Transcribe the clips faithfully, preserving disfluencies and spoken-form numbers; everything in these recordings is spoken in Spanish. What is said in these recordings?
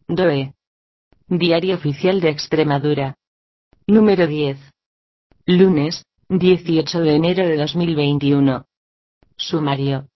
D O E. Diario Oficial de Extremadura. Número diez. Lunes, dieciocho de enero de dos mil veintiuno. Sumario.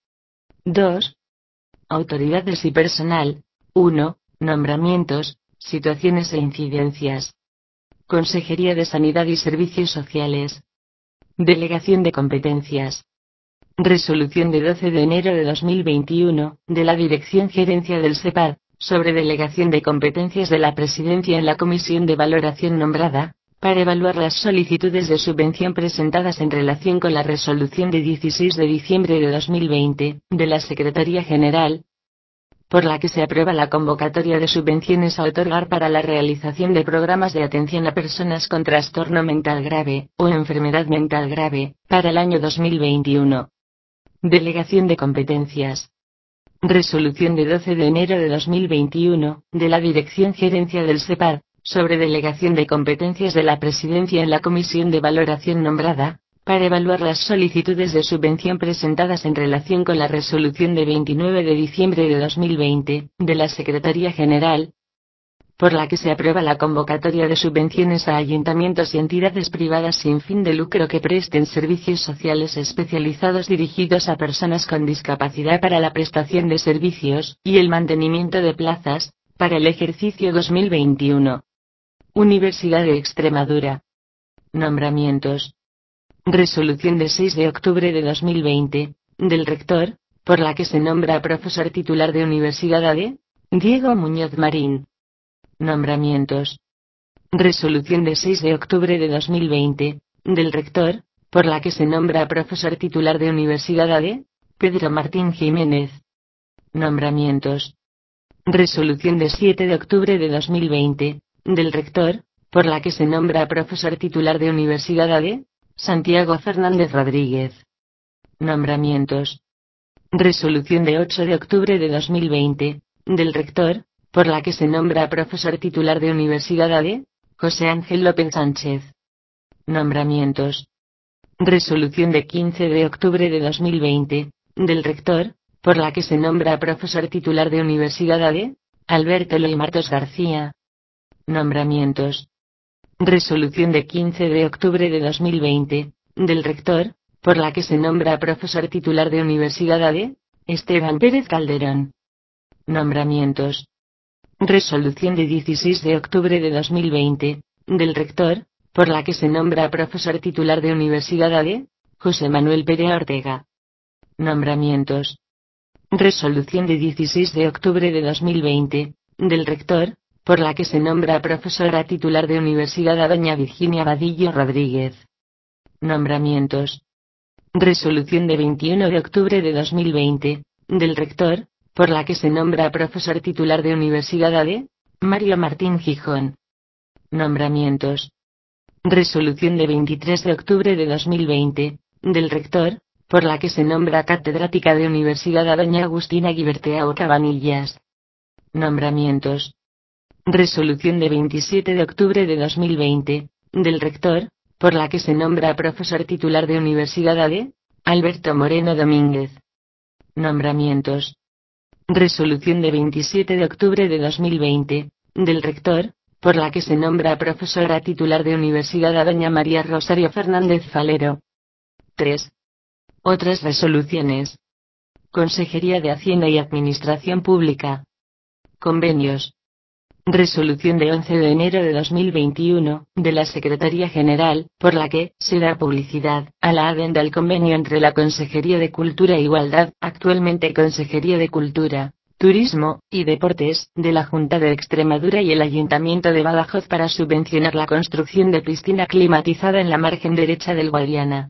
dos. Autoridades y personal. uno. Nombramientos, situaciones e incidencias. Consejería de Sanidad y Servicios Sociales. Delegación de competencias. Resolución de doce de enero de dos mil veintiuno, de la Dirección Gerencia del SEPAD, sobre delegación de competencias de la Presidencia en la Comisión de Valoración nombrada, para evaluar las solicitudes de subvención presentadas en relación con la resolución de dieciséis de diciembre de dos mil veinte, de la Secretaría General, por la que se aprueba la convocatoria de subvenciones a otorgar para la realización de programas de atención a personas con trastorno mental grave, o enfermedad mental grave, para el año dos mil veintiuno. Delegación de competencias. Resolución de doce de enero de dos mil veintiuno, de la Dirección Gerencia del SEPAD, sobre delegación de competencias de la Presidencia en la Comisión de Valoración nombrada, para evaluar las solicitudes de subvención presentadas en relación con la resolución de veintinueve de diciembre de dos mil veinte, de la Secretaría General, por la que se aprueba la convocatoria de subvenciones a ayuntamientos y entidades privadas sin fin de lucro que presten servicios sociales especializados dirigidos a personas con discapacidad para la prestación de servicios, y el mantenimiento de plazas, para el ejercicio dos mil veintiuno. Universidad de Extremadura. Nombramientos. Resolución de seis de octubre de dos mil veinte, del rector, por la que se nombra a profesor titular de Universidad A D, Diego Muñoz Marín. Nombramientos. Resolución de seis de octubre de dos mil veinte, del rector, por la que se nombra a profesor titular de Universidad A D, Pedro Martín Jiménez. Nombramientos. Resolución de siete de octubre de dos mil veinte, del rector, por la que se nombra a profesor titular de Universidad A D, Santiago Fernández Rodríguez. Nombramientos. Resolución de ocho de octubre de dos mil veinte, del rector, por la que se nombra a profesor titular de Universidad A D, José Ángel López Sánchez. Nombramientos. Resolución de quince de octubre de dos mil veinte, del rector, por la que se nombra a profesor titular de Universidad A D, Alberto Eloy Martos García. Nombramientos. Resolución de quince de octubre de dos mil veinte, del rector, por la que se nombra a profesor titular de Universidad A D, Esteban Pérez Calderón. Nombramientos. Resolución de dieciséis de octubre de dos mil veinte, del rector, por la que se nombra a profesor titular de Universidad A D, José Manuel Perea Ortega. Nombramientos. Resolución de dieciséis de octubre de dos mil veinte, del rector, por la que se nombra a profesora titular de Universidad a doña Virginia Vadillo Rodríguez. Nombramientos. Resolución de veintiuno de octubre de dos mil veinte, del rector, por la que se nombra a profesor titular de Universidad A D, Mario Martín Gijón. Nombramientos. Resolución de veintitrés de octubre de dos mil veinte, del rector, por la que se nombra catedrática de Universidad a doña Agustina Guiberteao Cabanillas. Nombramientos. Resolución de veintisiete de octubre de dos mil veinte, del rector, por la que se nombra a profesor titular de Universidad A D, Alberto Moreno Domínguez. Nombramientos. Resolución de veintisiete de octubre de dos mil veinte, del rector, por la que se nombra a profesora titular de Universidad a doña María Rosario Fernández Falero. tres. Otras resoluciones. Consejería de Hacienda y Administración Pública. Convenios. Resolución de once de enero de dos mil veintiuno, de la Secretaría General, por la que se da publicidad a la adenda al convenio entre la Consejería de Cultura e Igualdad, actualmente Consejería de Cultura, Turismo y Deportes, de la Junta de Extremadura y el Ayuntamiento de Badajoz para subvencionar la construcción de piscina climatizada en la margen derecha del Guadiana,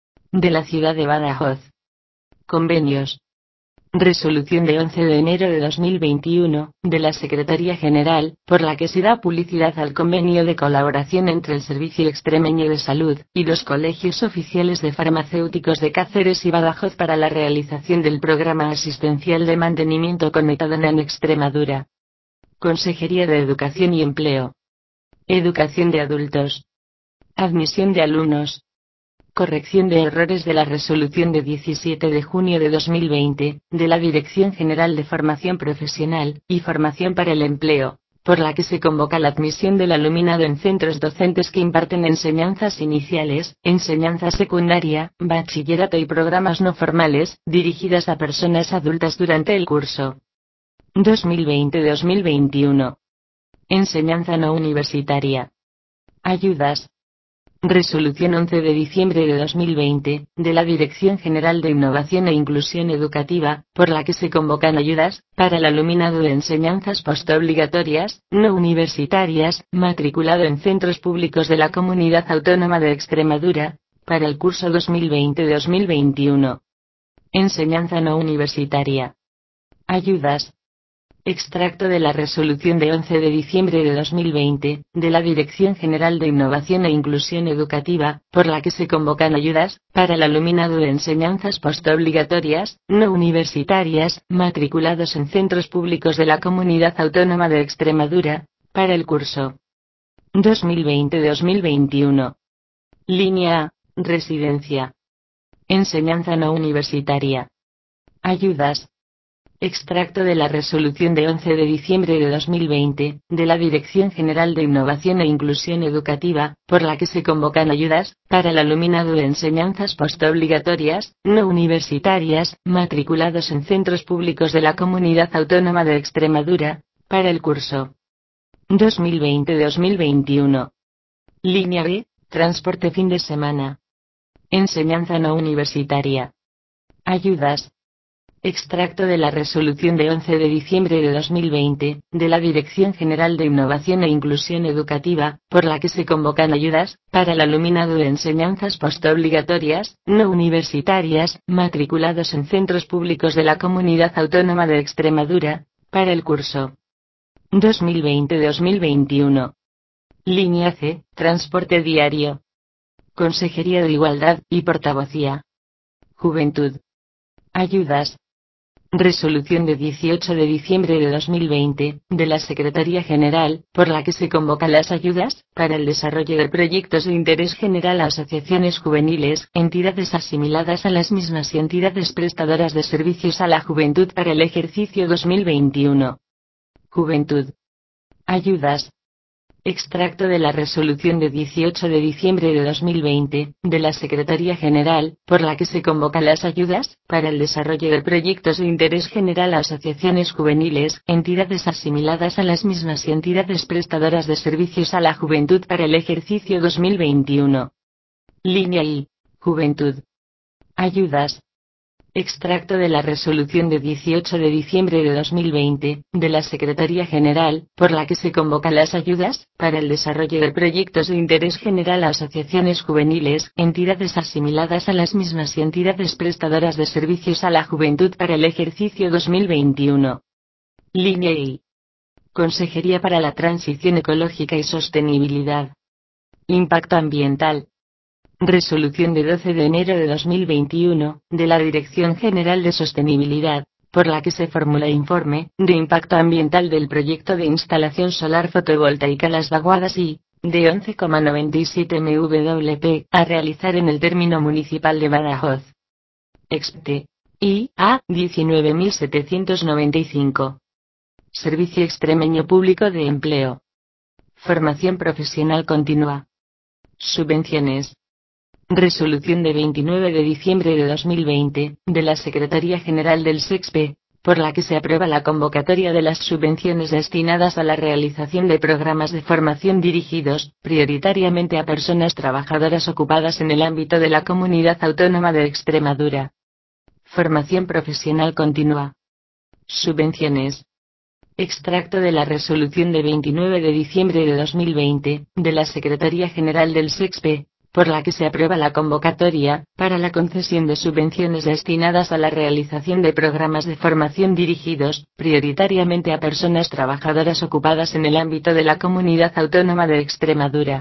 de la ciudad de Badajoz. Convenios. Resolución de once de enero de dos mil veintiuno, de la Secretaría General, por la que se da publicidad al convenio de colaboración entre el Servicio Extremeño de Salud y los colegios oficiales de farmacéuticos de Cáceres y Badajoz para la realización del programa asistencial de mantenimiento con metadona en Extremadura. Consejería de Educación y Empleo. Educación de adultos. Admisión de alumnos. Corrección de errores de la resolución de diecisiete de junio de dos mil veinte, de la Dirección General de Formación Profesional y Formación para el Empleo, por la que se convoca la admisión del alumnado en centros docentes que imparten enseñanzas iniciales, enseñanza secundaria, bachillerato y programas no formales, dirigidas a personas adultas durante el curso dos mil veinte dos mil veintiuno. Enseñanza no universitaria. Ayudas. Resolución once de diciembre de dos mil veinte, de la Dirección General de Innovación e Inclusión Educativa, por la que se convocan ayudas, para el alumnado de enseñanzas postobligatorias, no universitarias, matriculado en centros públicos de la Comunidad Autónoma de Extremadura, para el curso dos mil veinte dos mil veintiuno. Enseñanza no universitaria. Ayudas. Extracto de la resolución de once de diciembre de dos mil veinte, de la Dirección General de Innovación e Inclusión Educativa, por la que se convocan ayudas, para el alumnado de enseñanzas postobligatorias, no universitarias, matriculados en centros públicos de la Comunidad Autónoma de Extremadura, para el curso dos mil veinte dos mil veintiuno. Línea A. Residencia. Enseñanza no universitaria. Ayudas. Extracto de la resolución de once de diciembre de dos mil veinte, de la Dirección General de Innovación e Inclusión Educativa, por la que se convocan ayudas, para el alumnado de enseñanzas postobligatorias, no universitarias, matriculados en centros públicos de la Comunidad Autónoma de Extremadura, para el curso dos mil veinte dos mil veintiuno. Línea B. Transporte fin de semana. Enseñanza no universitaria. Ayudas. Extracto de la resolución de once de diciembre de dos mil veinte, de la Dirección General de Innovación e Inclusión Educativa, por la que se convocan ayudas, para el alumnado de enseñanzas postobligatorias, no universitarias, matriculados en centros públicos de la Comunidad Autónoma de Extremadura, para el curso dos mil veinte dos mil veintiuno. Línea C. Transporte diario. Consejería de Igualdad y Portavocía. Juventud. Ayudas. Resolución de dieciocho de diciembre de dos mil veinte, de la Secretaría General, por la que se convocan las ayudas, para el desarrollo de proyectos de interés general a asociaciones juveniles, entidades asimiladas a las mismas y entidades prestadoras de servicios a la juventud para el ejercicio dos mil veintiuno. Juventud. Ayudas. Extracto de la resolución de dieciocho de diciembre de dos mil veinte, de la Secretaría General, por la que se convocan las ayudas, para el desarrollo de proyectos de interés general a asociaciones juveniles, entidades asimiladas a las mismas y entidades prestadoras de servicios a la juventud para el ejercicio dos mil veintiuno. Línea I. Juventud. Ayudas. Extracto de la resolución de dieciocho de diciembre de dos mil veinte, de la Secretaría General, por la que se convocan las ayudas, para el desarrollo de proyectos de interés general a asociaciones juveniles, entidades asimiladas a las mismas y entidades prestadoras de servicios a la juventud para el ejercicio dos mil veintiuno. Línea I. Consejería para la Transición Ecológica y Sostenibilidad. Impacto ambiental. Resolución de doce de enero de dos mil veintiuno, de la Dirección General de Sostenibilidad, por la que se formula informe de impacto ambiental del proyecto de instalación solar fotovoltaica Las Vaguadas y, de once coma noventa y siete megawatts, a realizar en el término municipal de Badajoz. Expte. I. A. diecinueve mil setecientos noventa y cinco. Servicio Extremeño Público de Empleo. Formación profesional continua. Subvenciones. Resolución de veintinueve de diciembre de dos mil veinte, de la Secretaría General del SEXPE, por la que se aprueba la convocatoria de las subvenciones destinadas a la realización de programas de formación dirigidos, prioritariamente a personas trabajadoras ocupadas en el ámbito de la Comunidad Autónoma de Extremadura. Formación profesional continua. Subvenciones. Extracto de la resolución de veintinueve de diciembre de dos mil veinte, de la Secretaría General del SEXPE, por la que se aprueba la convocatoria, para la concesión de subvenciones destinadas a la realización de programas de formación dirigidos, prioritariamente a personas trabajadoras ocupadas en el ámbito de la Comunidad Autónoma de Extremadura.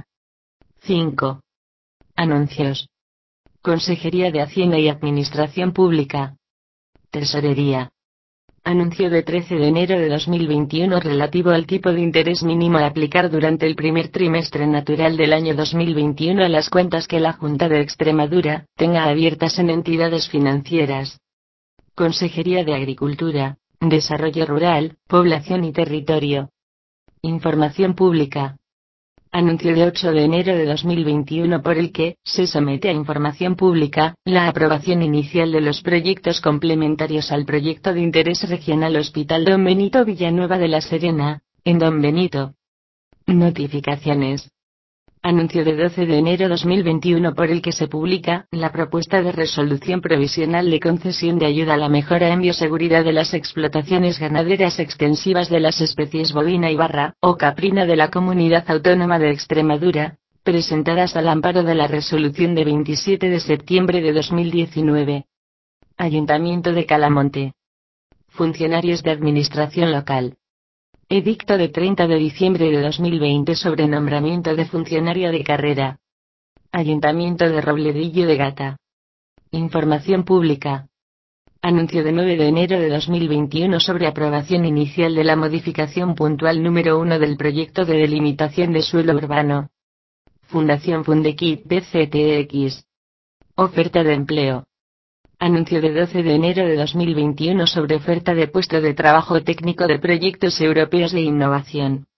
cinco. Anuncios. Consejería de Hacienda y Administración Pública. Tesorería. Anuncio de trece de enero de dos mil veintiuno relativo al tipo de interés mínimo a aplicar durante el primer trimestre natural del año dos mil veintiuno a las cuentas que la Junta de Extremadura tenga abiertas en entidades financieras. Consejería de Agricultura, Desarrollo Rural, Población y Territorio. Información pública. Anuncio de ocho de enero de dos mil veintiuno por el que se somete a información pública la aprobación inicial de los proyectos complementarios al proyecto de interés regional Hospital Don Benito Villanueva de la Serena, en Don Benito. Notificaciones. Anuncio de doce de enero de dos mil veintiuno por el que se publica la propuesta de resolución provisional de concesión de ayuda a la mejora en bioseguridad de las explotaciones ganaderas extensivas de las especies bovina y barra o caprina de la Comunidad Autónoma de Extremadura, presentadas al amparo de la resolución de veintisiete de septiembre de dos mil diecinueve. Ayuntamiento de Calamonte. Funcionarios de Administración Local. Edicto de treinta de diciembre de dos mil veinte sobre nombramiento de funcionario de carrera. Ayuntamiento de Robledillo de Gata. Información pública. Anuncio de nueve de enero de dos mil veintiuno sobre aprobación inicial de la modificación puntual número uno del proyecto de delimitación de suelo urbano. Fundación Fundequit B C T X. Oferta de empleo. Anuncio de doce de enero de dos mil veintiuno sobre oferta de puesto de trabajo técnico de proyectos europeos de innovación.